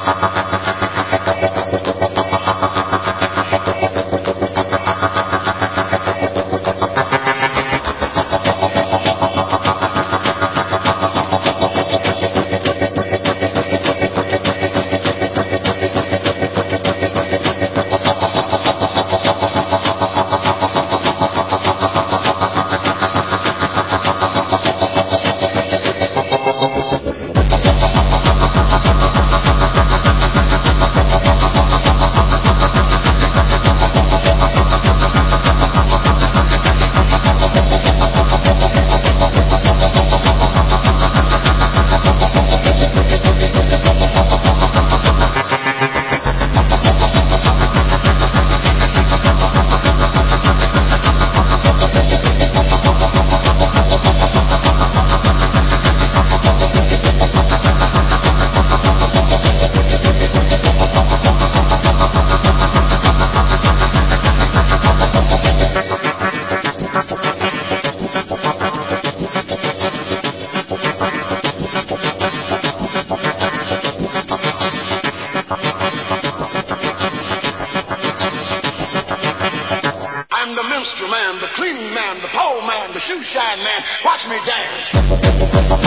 I'm the minstrel man, the cleaning man, the pole man, the shoe shine man. Watch me dance.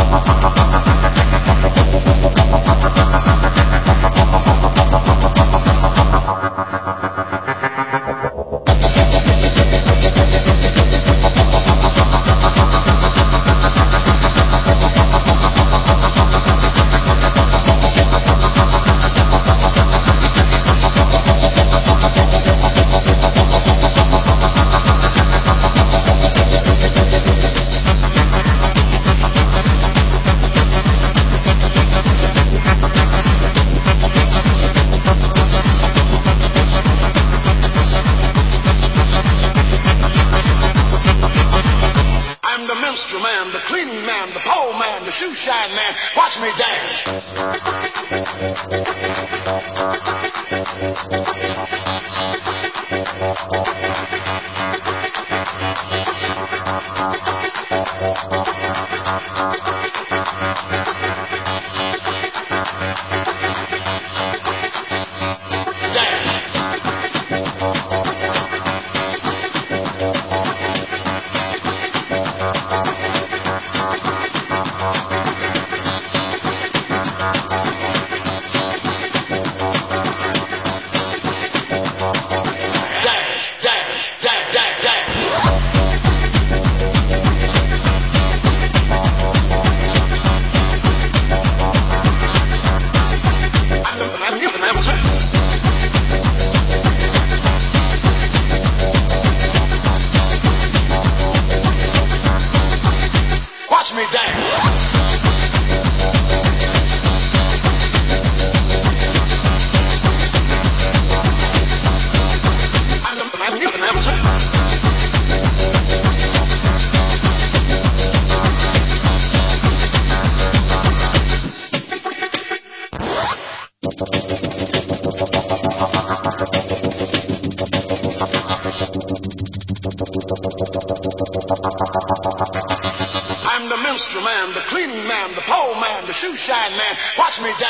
I'm the minstrel man, the cleaning man, the pole man, the shoe shine man. Watch me dance. I'm the minstrel man, the cleaning man, the pole man, the shoe shine man. Watch me dance.